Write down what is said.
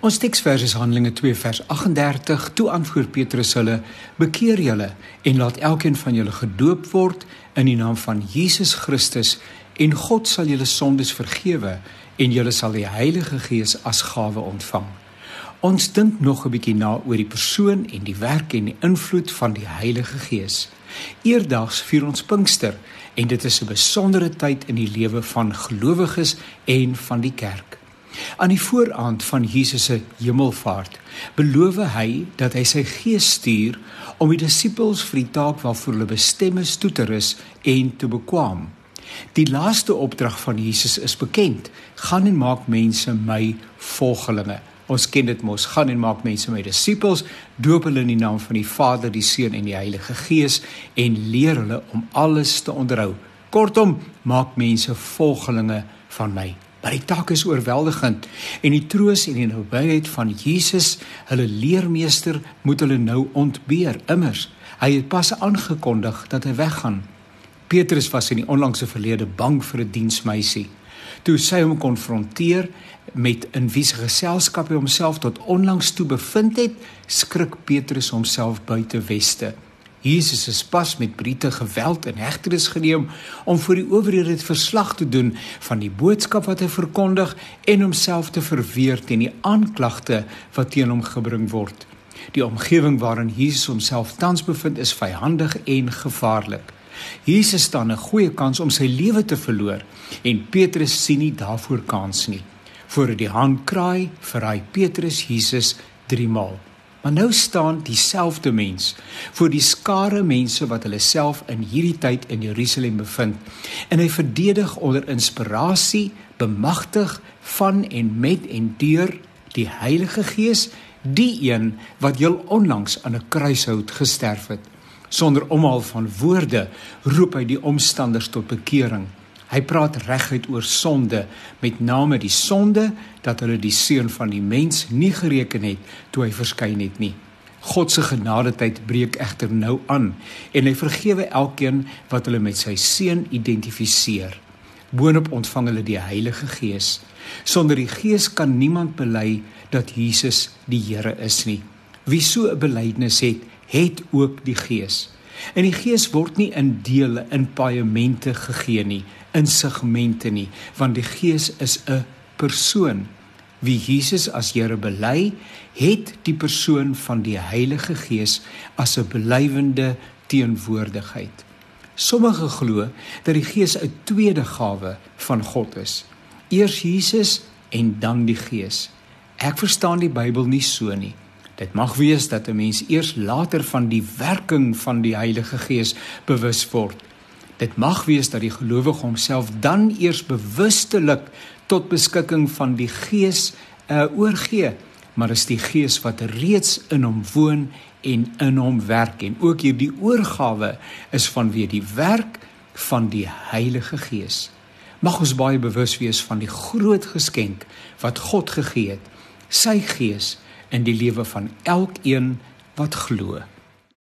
Ons teksvers is Handelinge 2 vers 38, toe antwoord Petrus hulle, bekeer julle en laat elkeen van julle gedoop word in die naam van Jesus Christus en God sal julle sondes vergewe en julle sal die Heilige Gees as gawe ontvang. Ons dink nog 'n bietjie na oor die persoon en die werk en die invloed van die Heilige Gees. Eerdags vier ons Pinkster en dit is 'n besondere tyd in die lewe van gelowiges en van die kerk. Aan die vooraand van Jesus se hemelvaart beloof hy dat hy sy Gees stuur om die disippels vir die taak waarvoor hulle bestem is toe te rus en te bekwam. Die laaste opdrag van Jesus is bekend: gaan en maak mense my volgelinge. Ons ken dit mos, gaan en maak mense my disippels, doop hulle in die naam van die Vader, die Seun en die Heilige Gees en leer hulle om alles te onderhou. Kortom, maak mense volgelinge van my. Maar die taak is oorweldigend en die troos en die nabyheid van Jesus, hulle leermeester, moet hulle nou ontbeer. Immers, hy het pas aangekondig dat hy weggaan. Petrus was in die onlangse verlede bang vir 'n diensmeisie. Toe sy hom konfronteer met in wie se geselskap hy homself tot onlangs toe bevind het, skrik Petrus homself buite weste. Jesus is pas met Briete geweld en hegtenis geneem om voor die owerhede verslag te doen van die boodskap wat hy verkondig en homself te verweer teen die aanklagte wat teen hom gebring word. Die omgewing waarin Jesus homself tans bevind is vyhandig en gevaarlik. Jesus staan 'n goeie kans om sy lewe te verloor en Petrus sien nie daarvoor kans nie. Voor die haan kraai, verraai Petrus Jesus 3 maal. Maar nou staan dieselfde mens voor die skare mense wat hulle self in hierdie tyd in Jerusalem bevind en hy verdedig onder inspirasie, bemagtig van en met en deur die Heilige Gees, die een wat heel onlangs aan 'n kruishout gesterf het. Sonder omhaal van woorde roep hy die omstanders tot bekering. Hy praat reguit oor sonde, met name die sonde dat hulle die Seun van die mens nie gereken het toe hy verskyn het nie. God se genadetyd breek egter nou aan en hy vergewe elkeen wat hulle met sy Seun identifiseer. Boonop ontvang hulle die Heilige Gees. Sonder die Gees kan niemand bely dat Jesus die Here is nie. Wie so 'n belydenis het ook die Gees. En die Gees word nie in dele, in paemente gegee nie, in segmente nie, want die Gees is 'n persoon. Wie Jesus as Here bely, het die persoon van die Heilige Gees as 'n blywende teenwoordigheid. Sommige glo dat die Gees 'n tweede gawe van God is. Eers Jesus en dan die Gees. Ek verstaan die Bybel nie so nie. Dit mag wees dat 'n mens eers later van die werking van die Heilige Gees bewus word. Dit mag wees dat die gelowige homself dan eers bewustelik tot beskikking van die Gees oorgee, maar is die Gees wat reeds in hom woon en in hom werk. En ook hierdie oorgawe is vanweë die werk van die Heilige Gees. Mag ons baie bewus wees van die groot geskenk wat God gegee het, sy Gees in die lewe van elkeen wat glo.